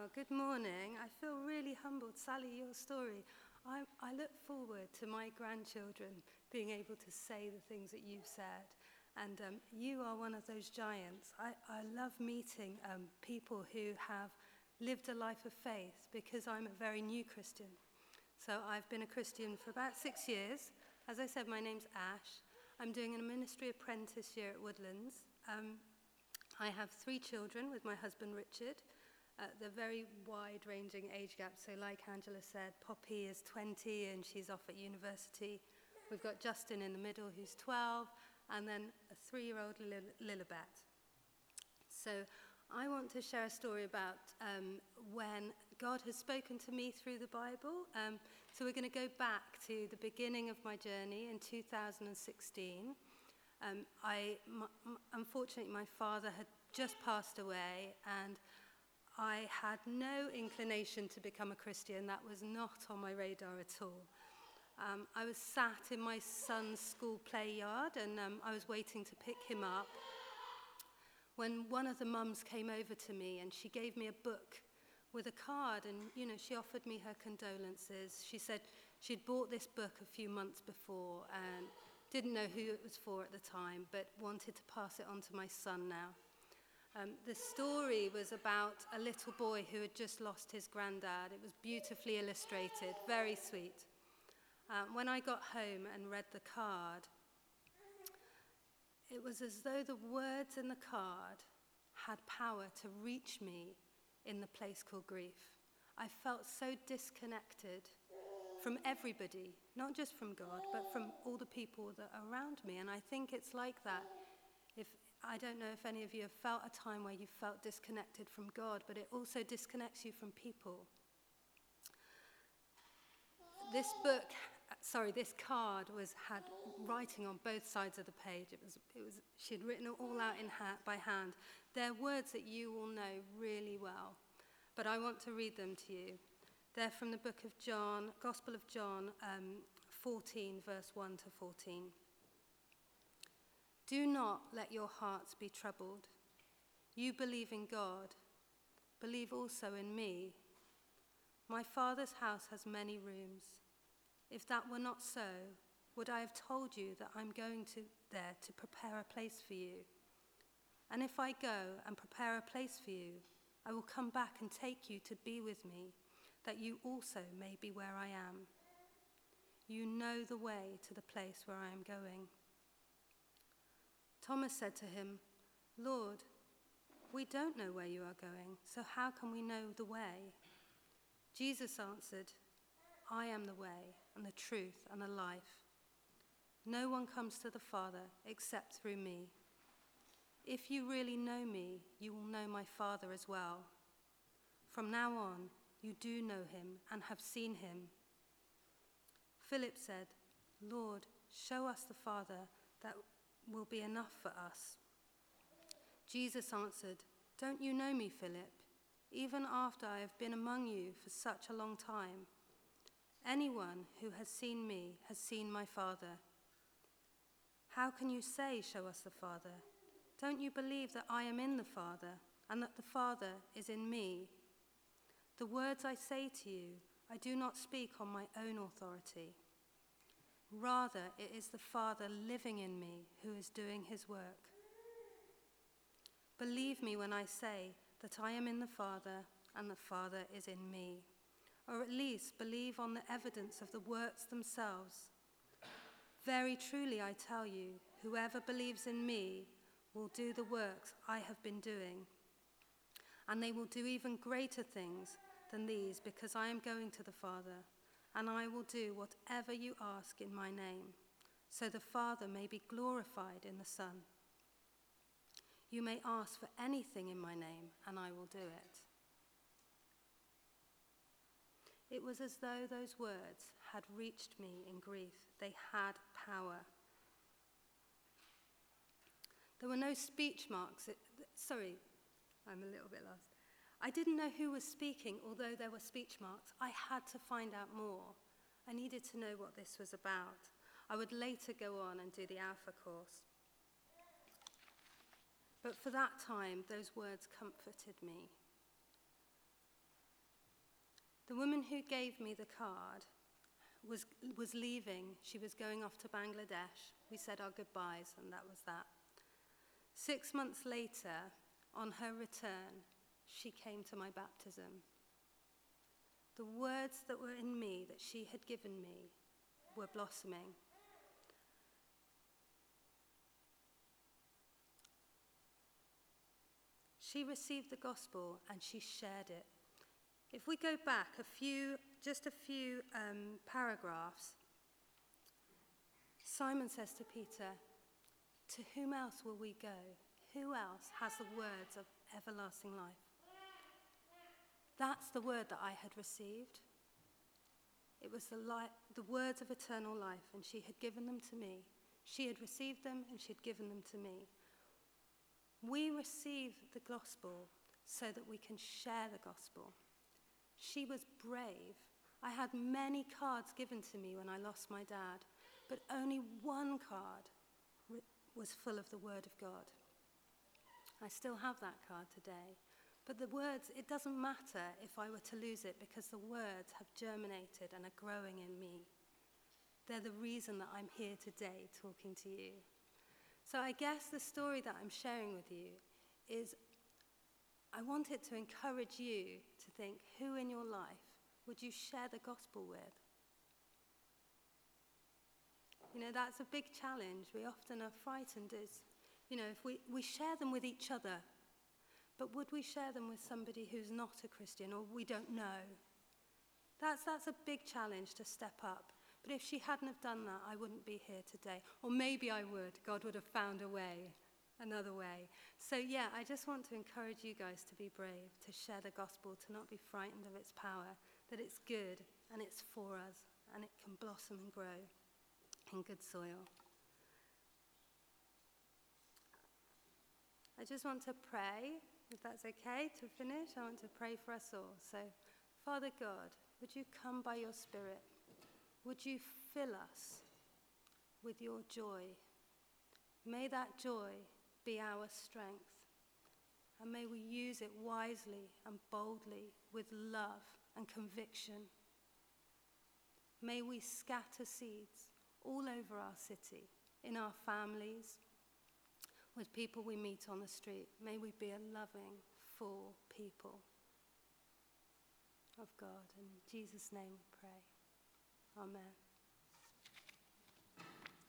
Good morning. I feel really humbled. Sally, your story. I look forward to my grandchildren being able to say the things that you've said. And you are one of those giants. I love meeting people who have lived a life of faith because I'm a very new Christian. So I've been a Christian for about 6 years. As I said, my name's Ash. I'm doing a ministry apprentice here at Woodlands. I have 3 children with my husband Richard. They're very wide-ranging age gaps. So like Angela said, Poppy is 20 and she's off at university. We've got Justin in the middle who's 12, and then a 3-year-old Lilibet. So I want to share a story about when God has spoken to me through the Bible. So we're going to go back to the beginning of my journey in 2016. Unfortunately, my father had just passed away, and I had no inclination to become a Christian. That was not on my radar at all. I was sat in my son's school play yard, and I was waiting to pick him up when one of the mums came over to me, and she gave me a book with a card, and she offered me her condolences. She said she'd bought this book a few months before and didn't know who it was for at the time, but wanted to pass it on to my son now. The story was about a little boy who had just lost his granddad. It was beautifully illustrated, very sweet. When I got home and read the card, it was as though the words in the card had power to reach me in the place called grief. I felt so disconnected from everybody, not just from God, but from all the people that are around me. And I think it's like that. I don't know if any of you have felt a time where you felt disconnected from God, but it also disconnects you from people. This card had writing on both sides of the page. She'd written it all out by hand. They're words that you will know really well, but I want to read them to you. They're from the book of John, Gospel of John, 14, verse 1 to 14. Do not let your hearts be troubled. You believe in God. Believe also in me. My Father's house has many rooms. If that were not so, would I have told you that I'm going there to prepare a place for you? And if I go and prepare a place for you, I will come back and take you to be with me, that you also may be where I am. You know the way to the place where I am going. Thomas said to him, Lord, we don't know where you are going, so how can we know the way? Jesus answered, I am the way and the truth and the life. No one comes to the Father except through me. If you really know me, you will know my Father as well. From now on, you do know him and have seen him. Philip said, Lord, show us the Father, that will be enough for us. Jesus answered, Don't you know me, Philip, even after I have been among you for such a long time? Anyone who has seen me has seen my Father. How can you say, show us the Father? Don't you believe that I am in the Father and that the Father is in me? The words I say to you, I do not speak on my own authority. Rather, it is the Father living in me who is doing his work. Believe me when I say that I am in the Father and the Father is in me, or at least believe on the evidence of the works themselves. Very truly I tell you, whoever believes in me will do the works I have been doing, and they will do even greater things than these, because I am going to the Father. And I will do whatever you ask in my name, so the Father may be glorified in the Son. You may ask for anything in my name, and I will do it. It was as though those words had reached me in grief. They had power. There were no speech marks. I'm a little bit lost. I didn't know who was speaking, although there were speech marks. I had to find out more. I needed to know what this was about. I would later go on and do the Alpha course. But for that time, those words comforted me. The woman who gave me the card was leaving. She was going off to Bangladesh. We said our goodbyes, and that was that. 6 months later, on her return, she came to my baptism. The words that were in me, that she had given me, were blossoming. She received the gospel and she shared it. If we go back just a few paragraphs, Simon says to Peter, "To whom else will we go? Who else has the words of everlasting life?" That's the word that I had received. It was the words of eternal life, and she had given them to me. She had received them, and she had given them to me. We receive the gospel so that we can share the gospel. She was brave. I had many cards given to me when I lost my dad, but only one card was full of the word of God. I still have that card today. But the words, it doesn't matter if I were to lose it, because the words have germinated and are growing in me. They're the reason that I'm here today talking to you. So I guess the story that I'm sharing with you is, I want it to encourage you to think, who in your life would you share the gospel with? You know, that's a big challenge. We often are frightened if we share them with each other, but would we share them with somebody who's not a Christian or we don't know? That's a big challenge to step up. But if she hadn't have done that, I wouldn't be here today. Or maybe I would. God would have found a way, another way. So yeah, I just want to encourage you guys to be brave, to share the gospel, to not be frightened of its power, that it's good and it's for us and it can blossom and grow in good soil. I just want to pray, if that's okay to finish. I want to pray for us all. So, Father God, would you come by your Spirit? Would you fill us with your joy? May that joy be our strength. And may we use it wisely and boldly with love and conviction. May we scatter seeds all over our city, in our families, with people we meet on the street. May we be a loving, full people of God. In Jesus' name we pray. Amen.